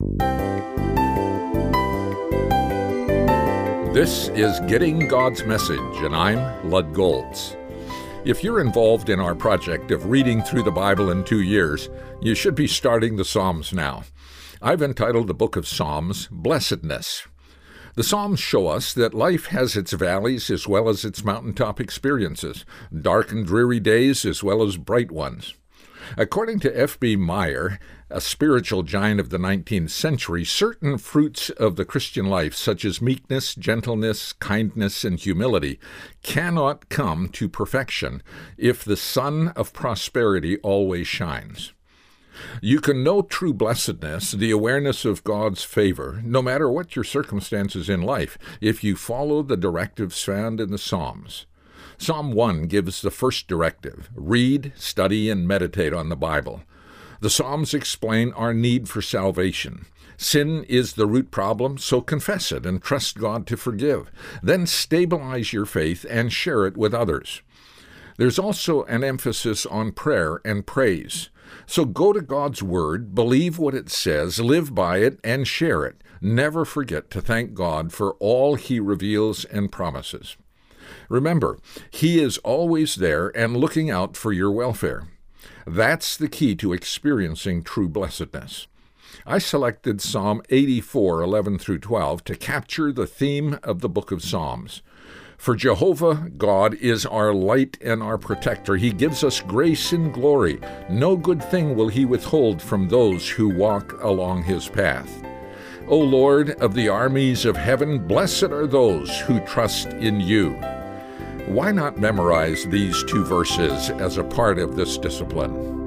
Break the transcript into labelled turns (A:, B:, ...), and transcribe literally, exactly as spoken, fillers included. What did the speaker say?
A: This is Getting God's Message, and I'm Lud Golds. If you're involved in our project of reading through the Bible in two years, you should be starting the Psalms now. I've entitled the book of Psalms, Blessedness. The Psalms show us that life has its valleys as well as its mountaintop experiences, dark and dreary days as well as bright ones. According to F B Meyer, a spiritual giant of the nineteenth century, certain fruits of the Christian life, such as meekness, gentleness, kindness, and humility, cannot come to perfection if the sun of prosperity always shines. You can know true blessedness, the awareness of God's favor, no matter what your circumstances in life, if you follow the directives found in the Psalms. Psalm one gives the first directive: read, study, and meditate on the Bible. The Psalms explain our need for salvation. Sin is the root problem, so confess it and trust God to forgive. Then stabilize your faith and share it with others. There's also an emphasis on prayer and praise. So go to God's Word, believe what it says, live by it, and share it. Never forget to thank God for all He reveals and promises. Remember, He is always there and looking out for your welfare. That's the key to experiencing true blessedness. I selected Psalm eighty-four, eleven through twelve to capture the theme of the book of Psalms. For Jehovah God is our light and our protector. He gives us grace and glory. No good thing will He withhold from those who walk along His path. O Lord of the armies of heaven, blessed are those who trust in You. Why not memorize these two verses as a part of this discipline?